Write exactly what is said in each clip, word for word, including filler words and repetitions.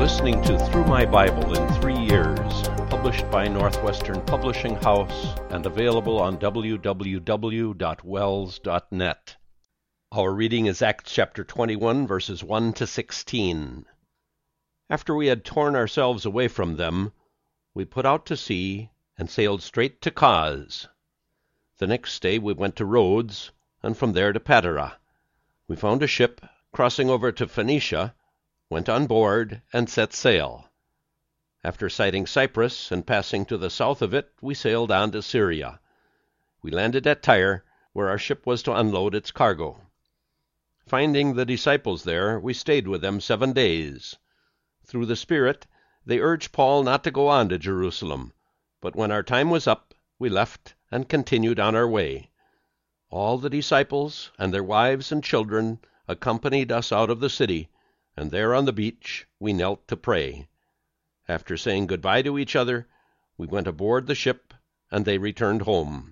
listening to Through My Bible in Three Years, published by Northwestern Publishing House and available on w w w dot wells dot net. Our reading is Acts chapter twenty-one, verses one to sixteen. After we had torn ourselves away from them, we put out to sea and sailed straight to Cos. The next day we went to Rhodes, and from there to Patara. We found a ship crossing over to Phoenicia, went on board, and set sail. After sighting Cyprus and passing to the south of it, we sailed on to Syria. We landed at Tyre, where our ship was to unload its cargo. Finding the disciples there, we stayed with them seven days. Through the Spirit, they urged Paul not to go on to Jerusalem, but when our time was up, we left and continued on our way. All the disciples and their wives and children accompanied us out of the city, and there on the beach we knelt to pray. After saying goodbye to each other, we went aboard the ship, and they returned home.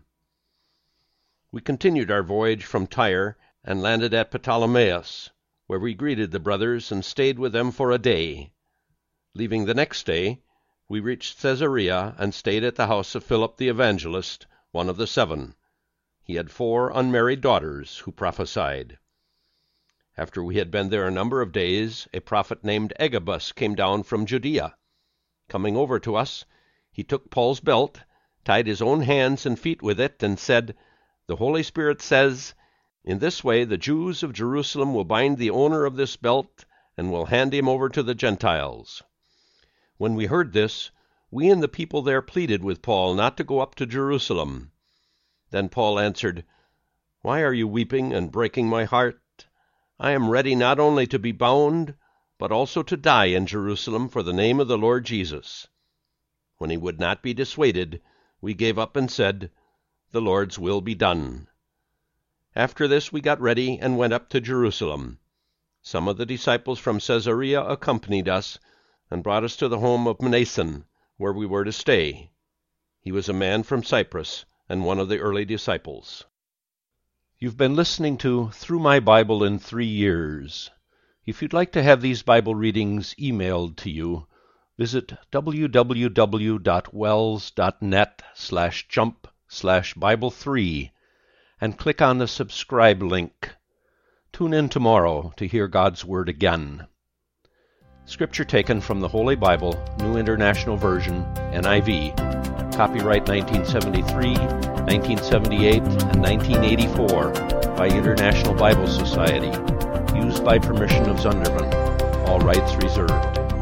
We continued our voyage from Tyre and landed at Ptolemais, where we greeted the brothers and stayed with them for a day. Leaving the next day, we reached Caesarea and stayed at the house of Philip the evangelist, one of the seven. He had four unmarried daughters who prophesied. After we had been there a number of days, a prophet named Agabus came down from Judea. Coming over to us, he took Paul's belt, tied his own hands and feet with it, and said, "The Holy Spirit says, 'In this way the Jews of Jerusalem will bind the owner of this belt and will hand him over to the Gentiles.'" When we heard this, we and the people there pleaded with Paul not to go up to Jerusalem. Then Paul answered, "Why are you weeping and breaking my heart? I am ready not only to be bound, but also to die in Jerusalem for the name of the Lord Jesus." When he would not be dissuaded, we gave up and said, "The Lord's will be done." After this we got ready and went up to Jerusalem. Some of the disciples from Caesarea accompanied us and brought us to the home of Mnason, where we were to stay. He was a man from Cyprus and one of the early disciples. You've been listening to Through My Bible in Three Years. If you'd like to have these Bible readings emailed to you, visit w w w dot wells dot net slash jump slash Bible three and click on the subscribe link. Tune in tomorrow to hear God's Word again. Scripture taken from the Holy Bible, New International Version, N I V. Copyright nineteen seventy-three, nineteen seventy-eight, and nineteen eighty-four by International Bible Society. Used by permission of Zunderman. All rights reserved.